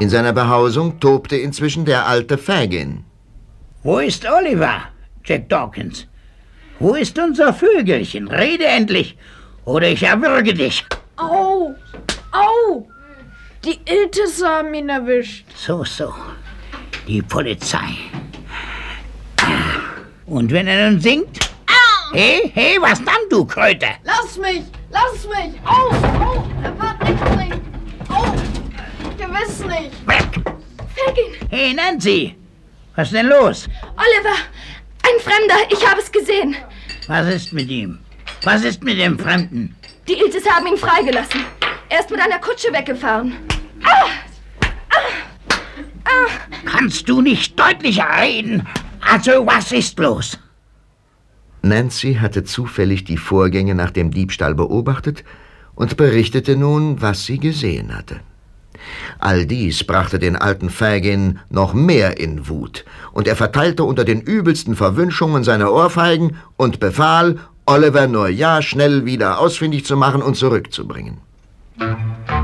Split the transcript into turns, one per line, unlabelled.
In seiner Behausung tobte inzwischen der alte Fagin.
Wo ist Oliver, Jack Dawkins? Wo ist unser Vögelchen? Rede endlich, oder ich erwürge dich.
Au! Au! Die Iltis haben ihn erwischt.
So. Die Polizei. Und wenn er nun singt? Hey, was dann, du Kröte?
Lass mich! Au! Er wird nicht singen. Au! Gewiss nicht.
Weg!
Fagin!
Hey, Nancy! Was ist denn los?
Oliver! Ein Fremder, ich habe es gesehen.
Was ist mit ihm? Was ist mit dem Fremden?
Die Iltis haben ihn freigelassen. Er ist mit einer Kutsche weggefahren.
Kannst du nicht deutlicher reden? Also, was ist los?
Nancy hatte zufällig die Vorgänge nach dem Diebstahl beobachtet und berichtete nun, was sie gesehen hatte. All dies brachte den alten Fagin noch mehr in Wut, und er verteilte unter den übelsten Verwünschungen seine Ohrfeigen und befahl, Oliver nur ja schnell wieder ausfindig zu machen und zurückzubringen.